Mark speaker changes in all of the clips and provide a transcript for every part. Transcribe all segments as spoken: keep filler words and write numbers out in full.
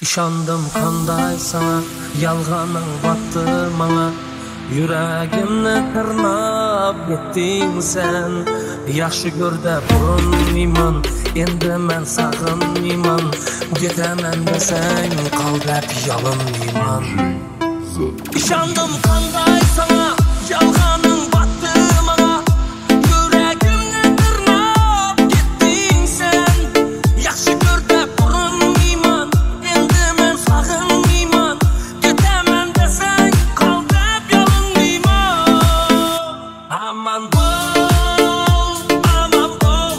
Speaker 1: İşandım kanday sana, yalganing battı bana. Yüreğimni tırnab gittin sen. Yaxşı gör de burunmayman, endi men sag'inmayman. Ketaman desang qalbak yalinmayman. İşandım kanday sana, yalganing battı bana. Yüreğimni tırnab gittin sen. Yaxşı gör de burunmayman, endi men sag'inmayman. Ketaman desang qalbak yalinmayman. Aman bol, aman bol,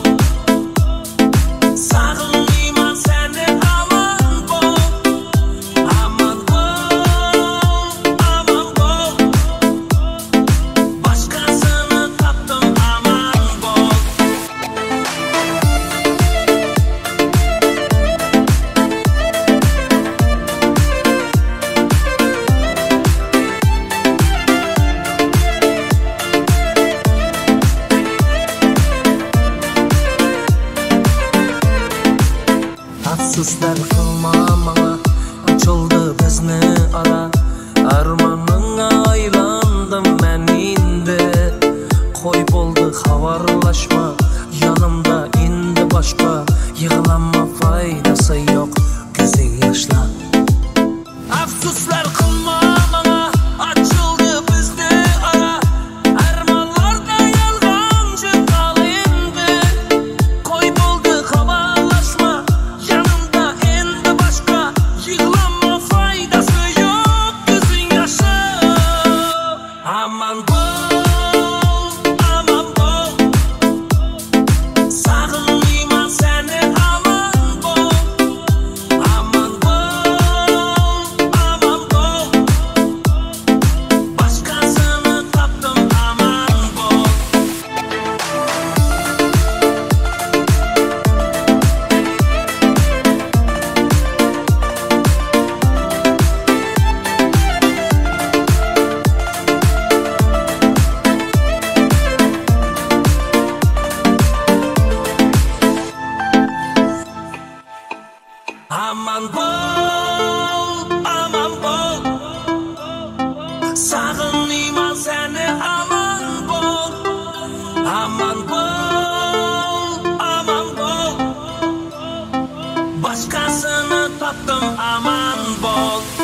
Speaker 1: sag'inmayman seni, aman bol. Aman bol, aman bol, başkasını taptım, aman bol. Afsuslar qilma manga, açıldı bizni ara. Armanыңа aylandım men indi. Qo'y bo'ldi xabarlashma, yanımda indi boshqa. Yig'lanma, foydasi yo'q, ko'zing yoshla. Afsuslar qilma manga, açıldı bizni ara. Armanlarda yolg'onchi qolindi. Qo'y bo'ldi xabarlashma, yanımda endi boshqa. Yig'lanma, foydasi yo'q, ko'zing yoshla. Aman bol, aman bol, sag'inmayman seni, aman bol. Aman bol, aman bol, başkasını taptım, aman bol. Aman bol, aman bol, sag'inmayman seni, aman bol. Aman bol, aman bol, başkasını taptım, aman bol.